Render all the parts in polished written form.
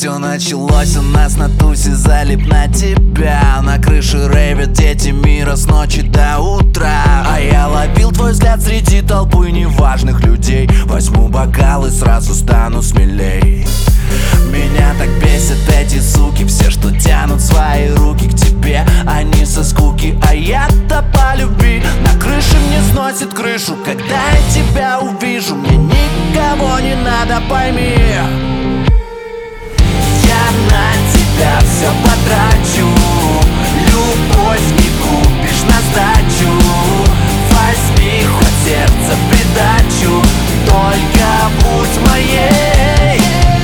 Все началось у нас на тусе, залип на тебя. На крыше рейвят дети мира с ночи до утра. А я ловил твой взгляд среди толпы неважных людей. Возьму бокал и сразу стану смелей. Меня так бесят эти суки, все, что тянут свои руки к тебе. Они со скуки, а я-то по любви. На крыше мне сносит крышу, когда я тебя увижу. Мне никого не надо, пойми. Я на тебя все потрачу. Любовь не купишь на сдачу. Возьми хоть сердце в придачу, только будь моей.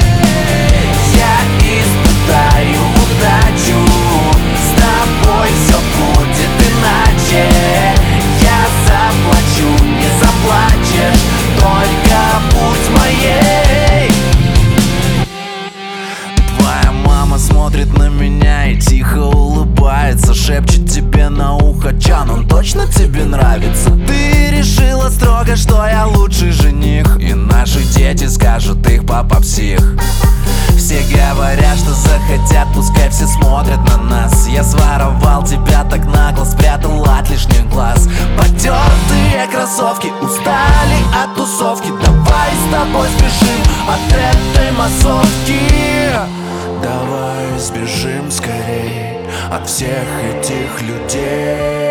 Я испытаю удачу, с тобой все будет иначе. Я заплачу, не заплачешь, только будь моей. Твоя мама смотрит на меня и тихо улыбается, шепчет тебе на ухо: Чан, он точно тебе нравится? Ты решила строго, что я лучший жених, и наши дети скажут, их папа псих. Все говорят, что захотят, пускай все смотрят на нас. Я своровал тебя так нагло, спрятал от лишних глаз. Потертые кроссовки устали от тусовки. Давай с тобой сбежим от этой массовки. Давай сбежим скорей от всех этих людей.